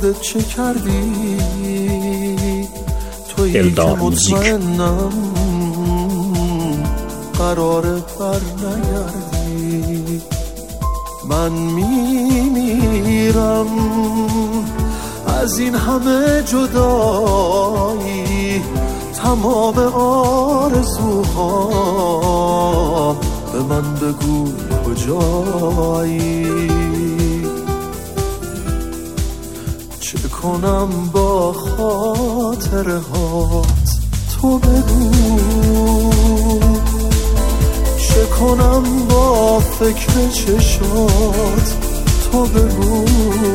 خودت چه کردی؟ تویی که مطمئنم قراره بر نگردی. من میمیرم از این همه جدایی، تمام آرزوها به من بگو کجایی. چه کنم با خاطره هات تو بگو، چه کنم با فکر چشات تو بگو.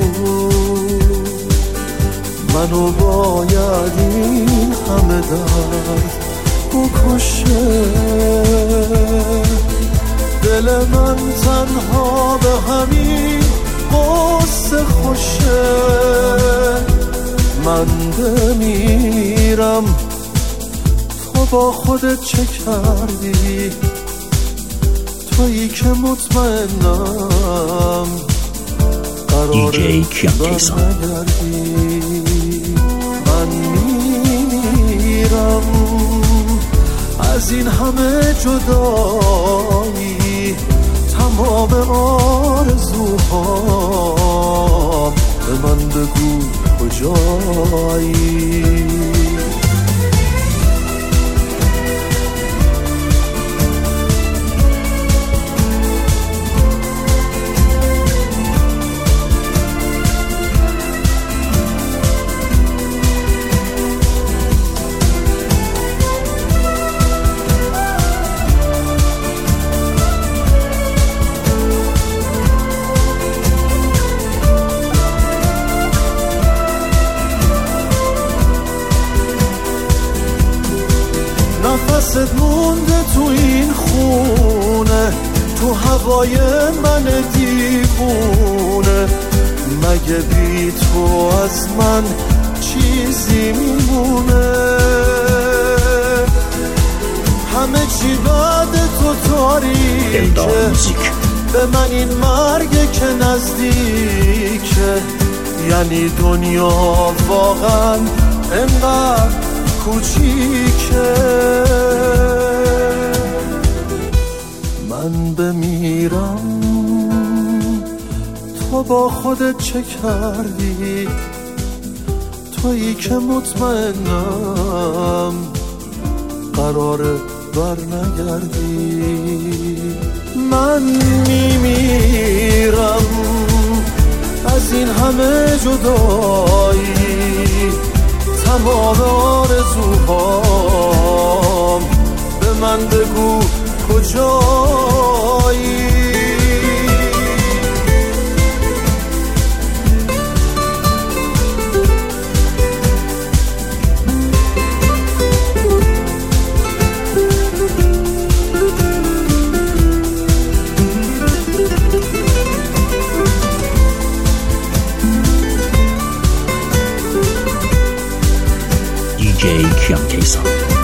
منو باید این همه درد بکشه، دل من تنها به همین قصه خوشه. من بمیرم تو با خودت چه کردی؟ تویی که مطمئنم قراره برنگردی. من میمیرم از این همه جدایی، تمام آرزوها به من بگو کجایی. نفست مونده تو این خونه، تو هوای من دیوونه. مگه بی تو از من چیزی میمونه؟ همه چی بعد تو تاریکه، به من این مرگه که نزدیکه. یعنی دنیا واقعا انقدر کوچیکه. من بمیرم تو با خودت چه کردی؟ تویی که مطمئنم قراره بر نگردی. من میمیرم از این همه جدایی، تمام آرزوهام به من بگو کجایی. DJ Kian Kesa.